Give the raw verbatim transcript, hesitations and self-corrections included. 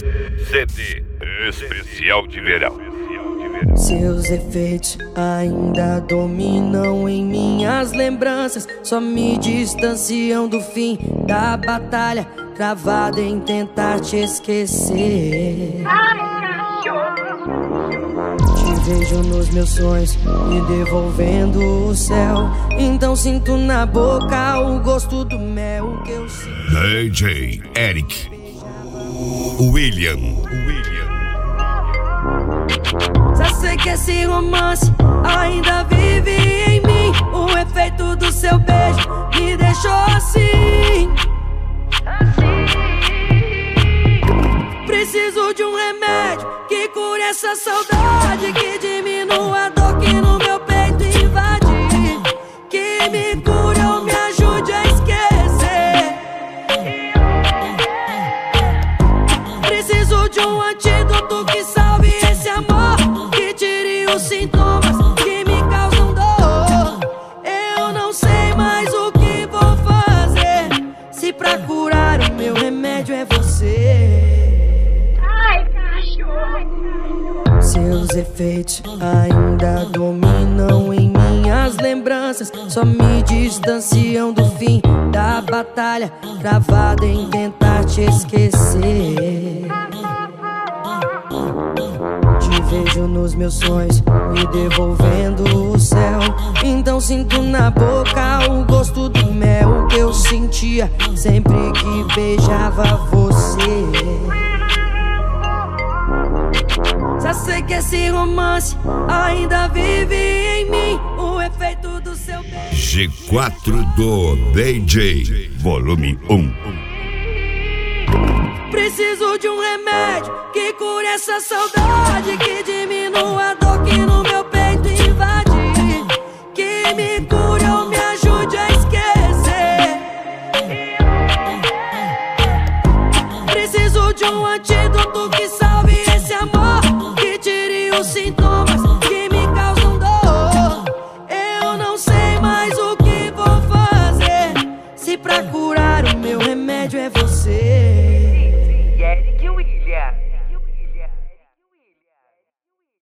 C D especial de verão. Seus efeitos ainda dominam em minhas lembranças, só me distanciam do fim da batalha, travado em tentar te esquecer. Te vejo nos meus sonhos, me devolvendo o céu, então sinto na boca o gosto do mel que eu sinto. D J Eric William William. Já sei que esse romance ainda vive em mim, o efeito do seu beijo me deixou assim. Preciso de um remédio que cure essa saudade, que diminua a dor que no meu peito invade, que me cure ou me ajude a esquecer. Preciso de um antídoto que salve esse amor, que tire os sintomas que me causam dor. Eu não sei mais o que vou fazer, se pra curar o meu remédio é você. Ai, cachorro. Seus efeitos ainda dominam em minhas lembranças, só me distanciam do fim da batalha, travado em tentar te esquecer. Te vejo nos meus sonhos, me devolvendo o céu, então sinto na boca o gosto do mel que eu sentia sempre que beijava você. Já sei que esse romance ainda vive em mim, o efeito do seu beijo. G quatro do D J Volume um. Preciso de um remédio que cure essa saudade, que diminua a dor que no meu peito